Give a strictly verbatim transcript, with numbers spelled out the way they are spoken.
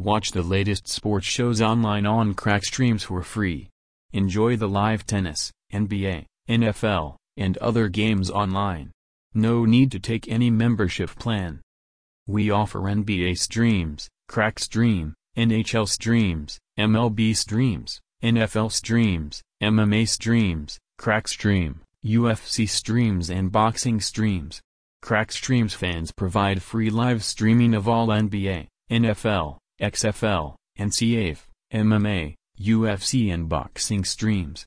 Watch the latest sports shows online on Cracked Streams for free. Enjoy the live tennis, N B A, N F L, and other games online. No need to take any membership plan. We offer N B A streams, Cracked Stream, N H L streams, M L B streams, N F L streams, M M A streams, Cracked Stream, U F C streams and boxing streams. Cracked Streams fans provide free live streaming of all N B A, N F L, X F L, N C A A F, M M A, U F C and boxing streams.